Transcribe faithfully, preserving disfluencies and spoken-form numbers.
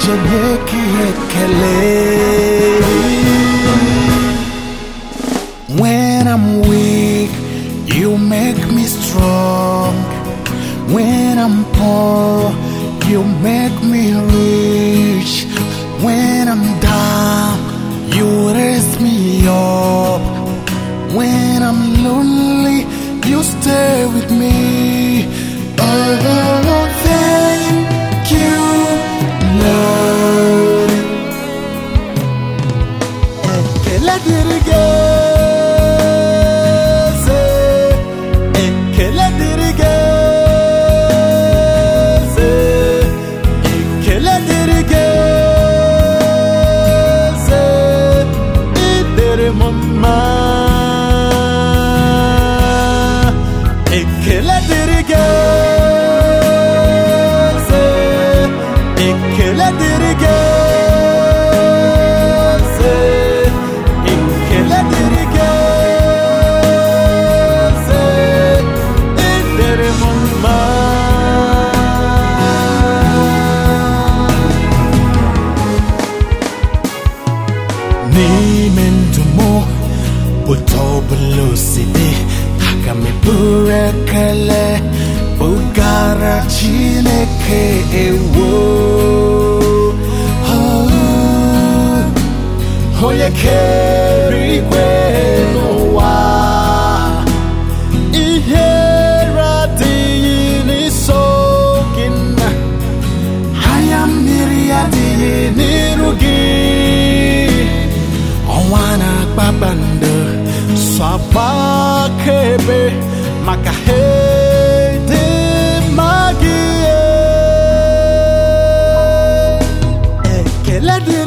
When I'm weak, you make me strong. When I'm poor, you make me rich. When I'm down, you raise me up. When I'm lonely, you stay with me. Oh, thank you, Lord. Ekele dịrị gị, eze. Ekele dịrị gị, eze. Ekele dịrị gị, eze. Ị dịrị m mma. Ekele dịrị gị, eze. Ekele dịrị gị, eze. Ekele dịrị gị, eze. Ị dịrị m mma. N'ime ndụ m, otu ọbụla o si dị, aga m eburu ekele bugara Chineke ewo. Onye kere igwe n'ụwa, ihere adịghị n'iso gị nna, anya mmiri adịghị n'iru gị. Ọnwa na kpakpando so agbakebe maka ịdị mma gị. Ekele dị